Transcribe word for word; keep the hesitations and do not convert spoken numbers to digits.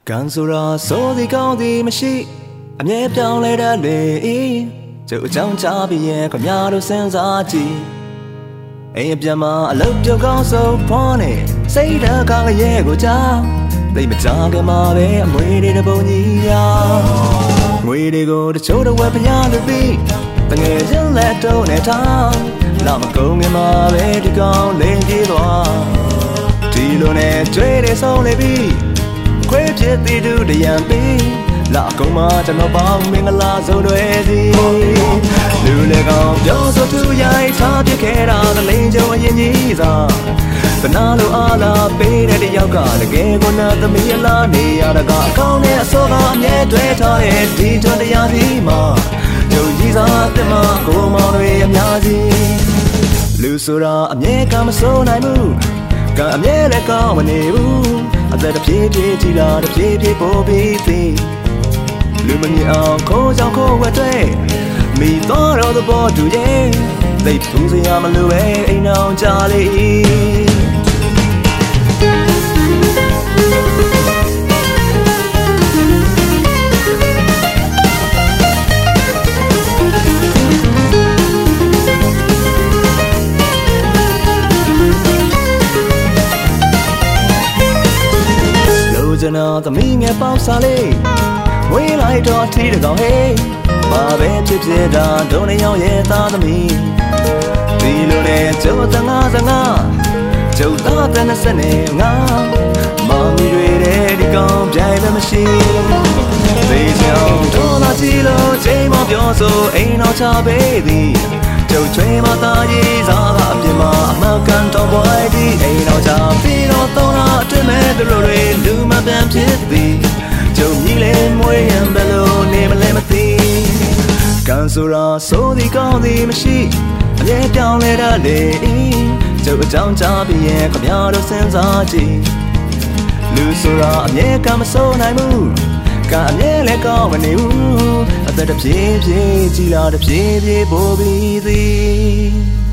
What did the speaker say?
ကန်ဆိုရာစိုးဒီကောင်းဒီမရှိအမြဲပြောင်းလဲတတ်လေကျုပ်အကြောင်းချပြီးရင်ခမရတို့စဉ်းစားကြည့်အိမ်အပြန်မှာအလုပ်ပြုတ်ကောင်းဆုံးဖောင်းနေစိတ်ဓာတ်ကောင်းရဲ့ကိုကြောက်သိမကြခင်မှာပဲအမွေတွေတပုံကြီးရငွေတွေကိုတချို့တော့ဝယ်ပြရလို့ပြီးတငယ်ချင်းလက်တုံးနဲ့ထောင်းလာမကုန်ခင်မှာပဲဒီကောင်းလင်းပြေးသွားဒီလိုနဲ့တွေ့တယ်ဆုံးလေပြီးခွေးဖြစ်သေးသူတရံပြီးလာကုန်မှာကျွန်တော်ပေါင်းမင်္ဂလာဆုံးတွေစီလူလေကောင်ပြောဆိုသူရိုက်ထားပြခဲ့တာကလေးကျုံအရင်ကြီးစားသနာလိုအားလာပေးတဲ့တယောက်ကတကယ်ကိုနာသမီးအလားနေရတကအကောင်းနဲ့အစောကအမြဲတွေ့ထားတဲ့ဒီထွန်းတရားစီမှာကျုံကြီးစားတဲ့မှာကိုမောင်တွေအများကြီးလူဆိုတာအမြဲကမစိုးနိုင်ဘူးကအမြဲလည်းကောင်းမနေဘူးအသက်တစ်ပြေးပြေးကြည်လာတစ်ပြေးပြေးပို့ပြီးသည်လူမမြင်အောင်ခိုးကြောင်ခိုးဝတ်တဲ့မိတော်တော်သဘောတူရဲ့သိပ်သူစရာမလိုပဲအိမ်အောင်ကြလေကျွန်တော်သမီးငယ်ပေါက်စားလေးဝေးလိုက်တော့ထီးတကောင်ဟေးဘာပဲဖြစ်ဖြစ်တာဒုံနေရောက်ရဲ့သားသမီးဒီလိုနဲ့ကျုပ်တငါစငါကျုပ်သားတနစနဲ့ငါမမီတွေတဲ့ဒီကောင်ပြိုင်လည်းမရှိသေချောင်းတော်လာကြည့်လို့ချိန်မပြောဆိုအိမ်တော်ချပေးသည်ကျုပ်ချွေးမသားရေးစားကအပြင်မှာအမှန်ကန်တော့ပွားသည်အိမ်တော်ချပြီးတော့တော့လာအတွင်းမဲ့သူတို့တွေလူမပြန်ဖြစ်သည်ကျုံကြီးလေးမွေးရင်ဘယ်လိုနေမလဲမသိကန်ဆိုရာစိုးဒီကောင်းသည်မရှိအမြဲပြောင်းလဲတတ်လေကျုပ်အကြောင်းချပြီးရင်ခမရတို့စဉ်းစားကြည့်လူဆိုရာအမြဲကမစိုးနိုင်ဘူးကအမြဲလည်းကောင်းမနေဘူးအသက်တစ်ပြေးပြေးကြည်လာတစ်ပြေးပြေးပို့ပြီးသည်